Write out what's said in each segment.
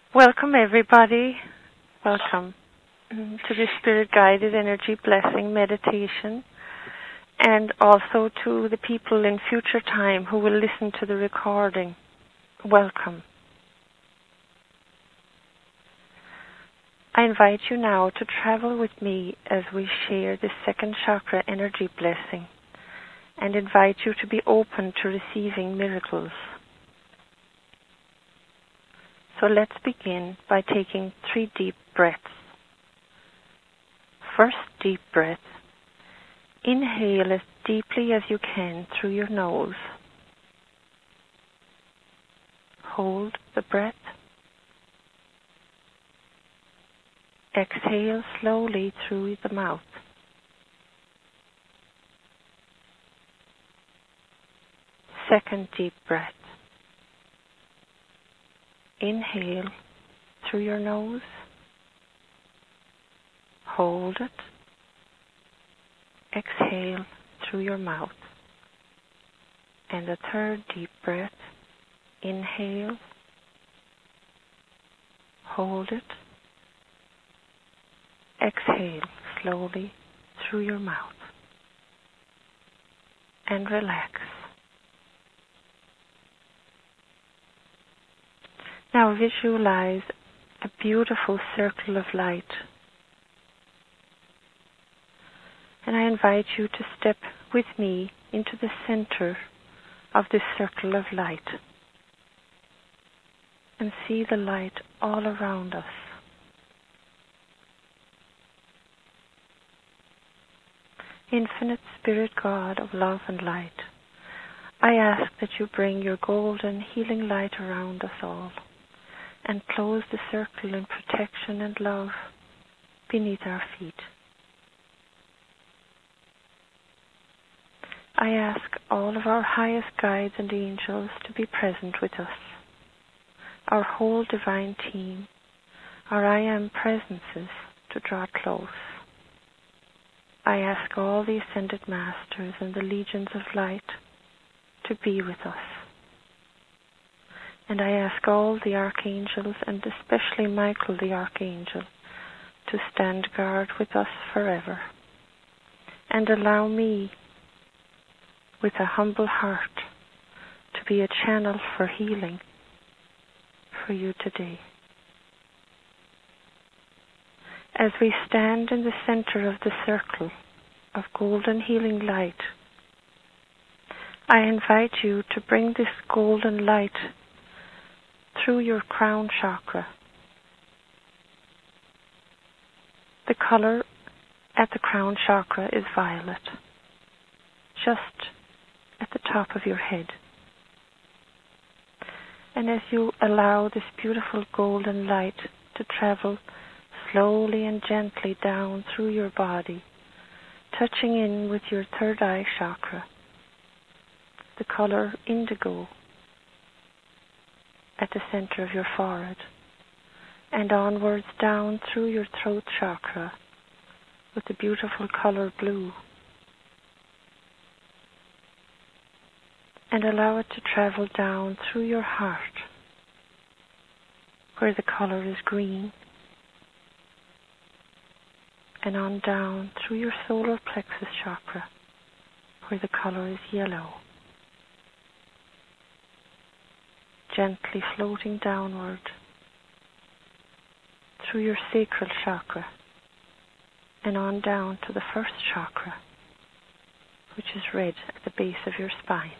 Welcome, everybody. Welcome to the Spirit Guided Energy Blessing Meditation, and also to the people in future time who will listen to the recording. Welcome. I invite you now to travel with me as we share the second chakra energy blessing, and invite you to be open to receiving miracles. So let's begin by taking 3 deep breaths. First deep breath. Inhale as deeply as you can through your nose. Hold the breath. Exhale slowly through the mouth. Second deep breath. Inhale through your nose. Hold it. Exhale through your mouth. And the third deep breath. Inhale. Hold it. Exhale slowly through your mouth. And relax. Now visualize a beautiful circle of light. And I invite you to step with me into the center of this circle of light and see the light all around us. Infinite Spirit God of love and light, I ask that you bring your golden healing light around us all and close the circle in protection and love beneath our feet. I ask all of our highest guides and angels to be present with us, our whole divine team, our I Am presences to draw close. I ask all the Ascended Masters and the legions of light to be with us. And I ask all the archangels, and especially Michael the Archangel, to stand guard with us forever. And allow me, with a humble heart, to be a channel for healing for you today. As we stand in the center of the circle of golden healing light, I invite you to bring this golden light through your crown chakra. The color at the crown chakra is violet, just at the top of your head. And as you allow this beautiful golden light to travel slowly and gently down through your body, touching in with your third eye chakra, the color indigo at the center of your forehead, and onwards down through your throat chakra with the beautiful color blue, and allow it to travel down through your heart where the color is green, and on down through your solar plexus chakra where the color is yellow, gently floating downward through your sacral chakra and on down to the first chakra, which is red at the base of your spine.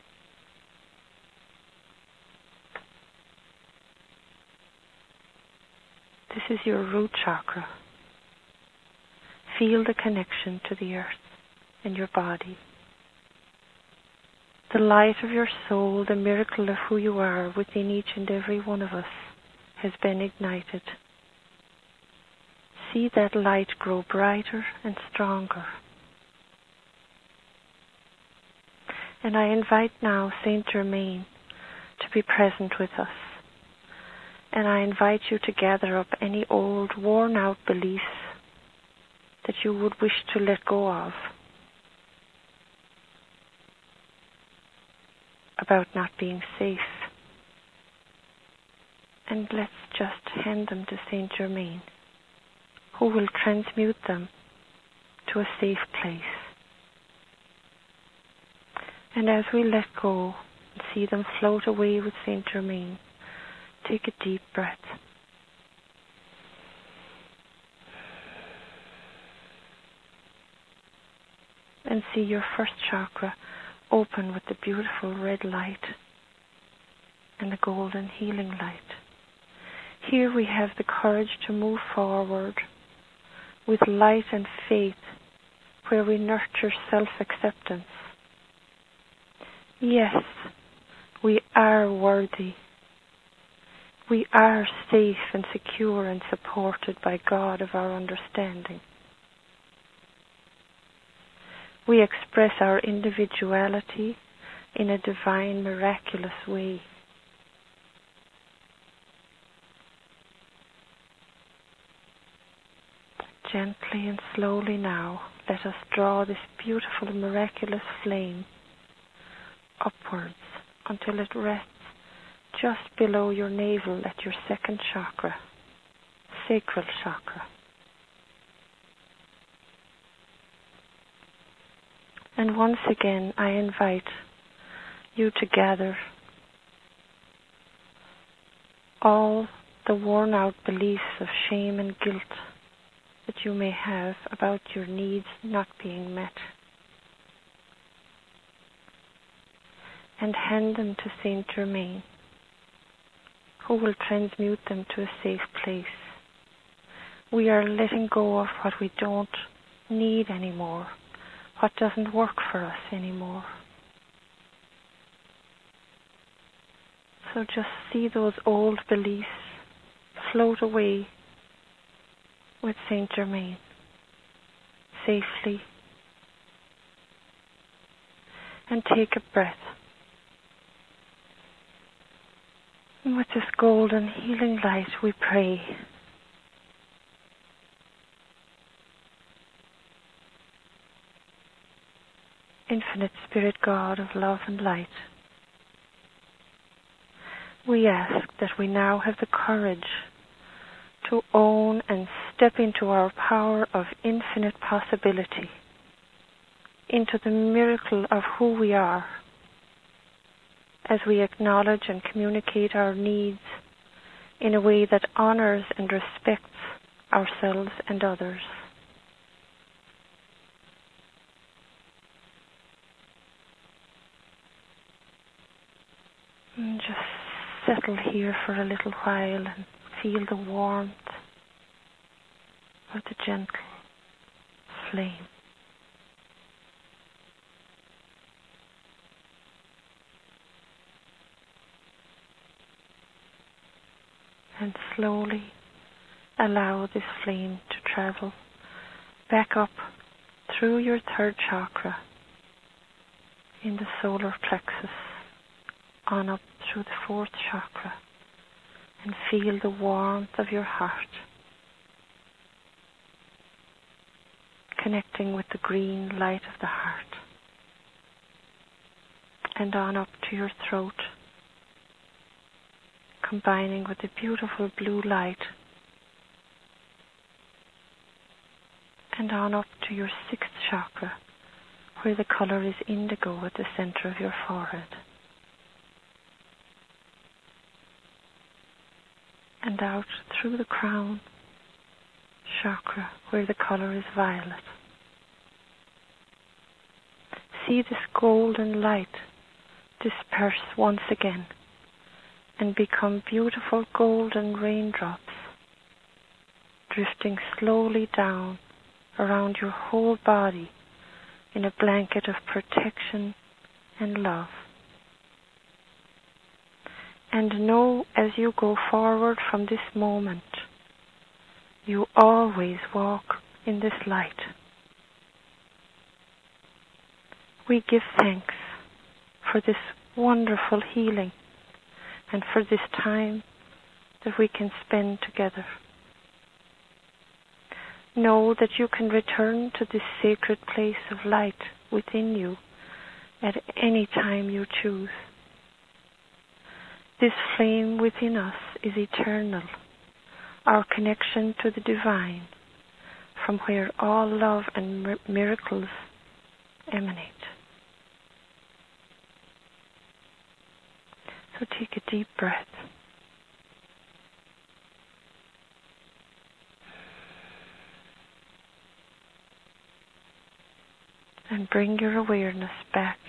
This is your root chakra. Feel the connection to the earth and your body. The light of your soul, the miracle of who you are within each and every one of us, has been ignited. See that light grow brighter and stronger. And I invite now Saint Germain to be present with us. And I invite you to gather up any old, worn-out beliefs that you would wish to let go of about not being safe, And let's just hand them to Saint Germain, who will transmute them to a safe place. And as we let go and see them float away with Saint Germain, take a deep breath. And see your first chakra open with the beautiful red light and the golden healing light. Here we have the courage to move forward with light and faith, where we nurture self-acceptance. Yes, we are worthy. We are safe and secure and supported by God of our understanding. We express our individuality in a divine, miraculous way. Gently and slowly now, let us draw this beautiful, miraculous flame upwards until it rests just below your navel at your second chakra, sacral chakra. And once again, I invite you to gather all the worn-out beliefs of shame and guilt that you may have about your needs not being met, and hand them to Saint Germain, who will transmute them to a safe place. We are letting go of what we don't need anymore, what doesn't work for us anymore. So just see those old beliefs float away with Saint Germain safely, and take a breath. And with this golden healing light we pray. Infinite Spirit God of love and light, we ask that we now have the courage to own and step into our power of infinite possibility, into the miracle of who we are, as we acknowledge and communicate our needs in a way that honors and respects ourselves and others. And just settle here for a little while and feel the warmth of the gentle flame. And slowly allow this flame to travel back up through your third chakra in the solar plexus, on up through the fourth chakra, and feel the warmth of your heart, connecting with the green light of the heart, and on up to your throat, combining with the beautiful blue light, and on up to your sixth chakra, where the color is indigo at the center of your forehead, and out through the crown chakra, where the color is violet. See this golden light disperse once again and become beautiful golden raindrops, drifting slowly down around your whole body in a blanket of protection and love. And know, as you go forward from this moment, you always walk in this light. We give thanks for this wonderful healing and for this time that we can spend together. Know that you can return to this sacred place of light within you at any time you choose. This flame within us is eternal, our connection to the divine, from where all love and miracles emanate. So take a deep breath. And bring your awareness back